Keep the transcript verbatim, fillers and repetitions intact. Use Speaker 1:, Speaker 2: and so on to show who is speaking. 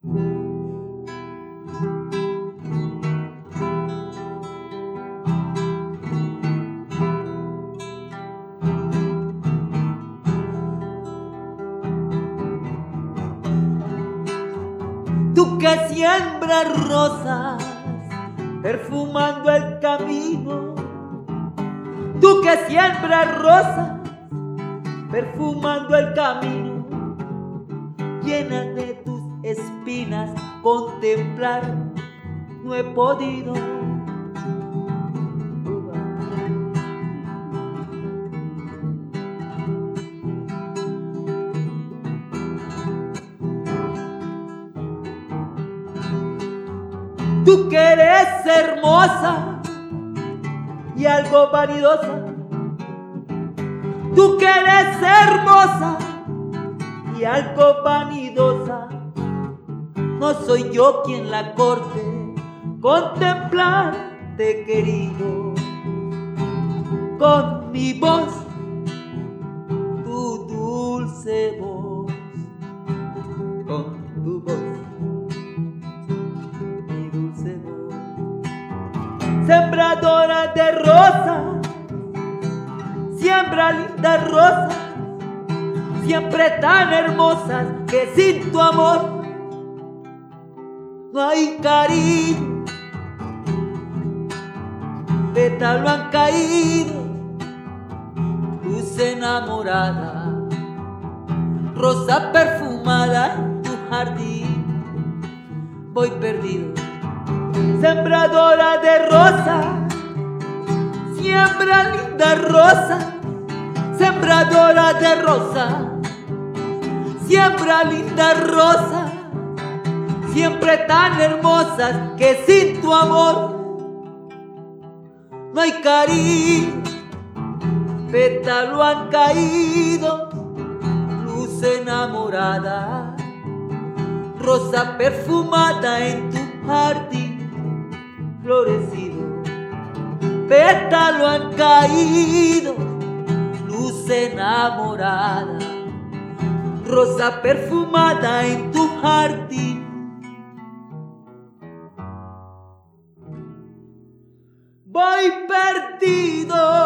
Speaker 1: Tú que siembras rosas, perfumando el camino. Tú que siembras rosas, perfumando el camino. Llena de tus espinas, contemplar no he podido. Tú que eres hermosa y algo vanidosa. Tú que eres hermosa y algo vanidosa. No soy yo quien la corte, contemplarte querido. Con mi voz, tu dulce voz, con tu voz. Sembradora de rosas, siembra lindas rosas, siempre tan hermosas que sin tu amor no hay cariño. Pétalo han caído, luz enamorada, rosa perfumada en tu jardín. Voy perdido. Sembradora de rosas, siembra linda rosa, sembradora de rosas, siembra linda rosa, siempre tan hermosas que sin tu amor no hay cariño. Pétalo han caído, luz enamorada, rosa perfumada en tu jardín florecido. Pétalo han caído, luz enamorada, rosa perfumada en tu jardín. Voy perdido.